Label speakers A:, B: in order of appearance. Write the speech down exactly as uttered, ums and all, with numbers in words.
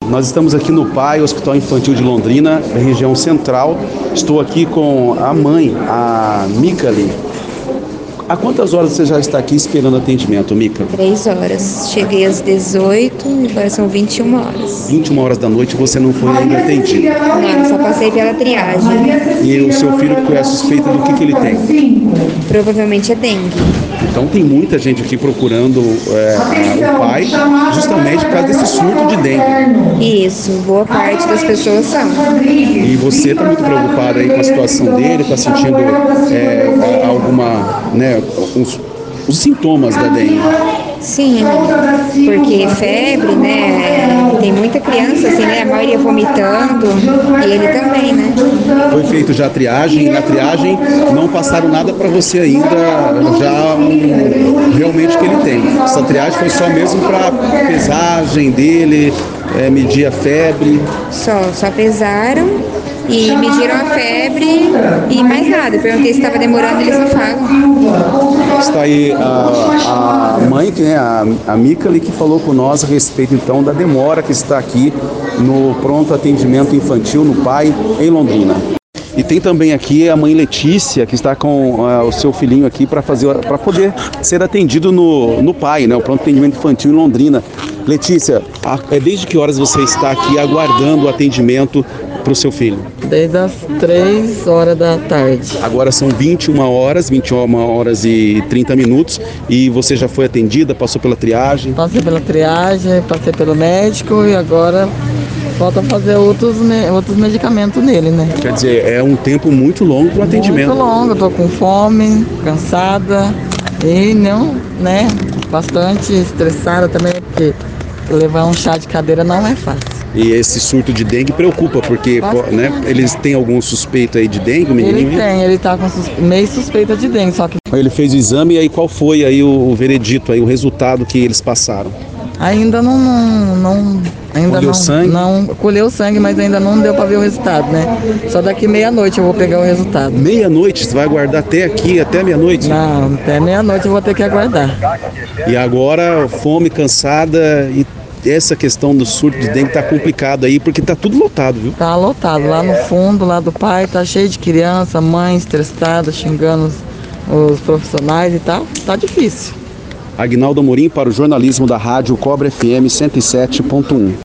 A: Nós estamos aqui no P A I, Hospital Infantil de Londrina, região central. Estou aqui com a mãe, a Micali. Há quantas horas você já está aqui esperando atendimento, Mica?
B: Três horas. Cheguei às dezoito e agora são vinte e uma horas.
A: vinte e uma horas da noite você não foi ainda atendido?
B: Não, só passei pela triagem.
A: E o seu filho que é suspeito do que, que ele tem?
B: Provavelmente é dengue.
A: Então tem muita gente aqui procurando é, a, o P A I justamente por causa desse surto de dengue.
B: Isso, boa parte das pessoas são.
A: E você está muito preocupada aí com a situação dele, está sentindo é, alguma, né, os, os sintomas da dengue?
B: Sim, porque febre, né, tem muita criança, assim, né, a maioria vomitando, e ele também, né.
A: Foi feito já a triagem, e na triagem não passaram nada para você ainda, já um, realmente que ele tem. Essa triagem foi só mesmo para pesagem dele, é, medir a febre.
B: Só, só pesaram e mediram a febre e mais nada. Eu perguntei se estava demorando, eles não falam.
A: Está aí a, a mãe, né, a, a Micali, que falou com nós a respeito então da demora que está aqui no pronto atendimento infantil no P A I em Londrina. E tem também aqui a mãe Letícia, que está com uh, o seu filhinho aqui para fazer, para poder ser atendido no, no P A I, né, o pronto atendimento infantil em Londrina. Letícia, a, é desde que horas você está aqui aguardando o atendimento para o seu filho?
C: Desde as três horas da tarde.
A: Agora são vinte e uma horas, vinte e uma horas e trinta minutos, e você já foi atendida, passou pela triagem?
C: Passei pela triagem, passei pelo médico e agora falta fazer outros, outros medicamentos nele, né?
A: Quer dizer, é um tempo muito longo para o atendimento.
C: Muito longo, eu tô com fome, cansada e não, né, bastante estressada também, porque levar um chá de cadeira não é fácil.
A: E esse surto de dengue preocupa, porque né, eles têm algum suspeito aí de dengue, o menininho?
C: Ele tem, ele tá com sus... meio suspeita de dengue, só que...
A: Ele fez o exame e aí qual foi aí o veredito, aí, o resultado que eles passaram?
C: Ainda não, não, não ainda
A: colheu
C: não,
A: sangue?
C: Não, colheu sangue, mas ainda não deu para ver o resultado, né? Só daqui meia-noite eu vou pegar o resultado.
A: Meia-noite? Você vai aguardar até aqui, até meia-noite?
C: Não, até meia-noite eu vou ter que aguardar.
A: E agora, fome, cansada e essa questão do surto de dengue tá complicado aí, porque tá tudo lotado, viu?
C: Tá lotado, lá no fundo, lá do P A I, tá cheio de criança, mãe estressada, xingando os, os profissionais e tal, tá difícil.
A: Aguinaldo Amorim para o jornalismo da rádio Cobra F M cento e sete ponto um.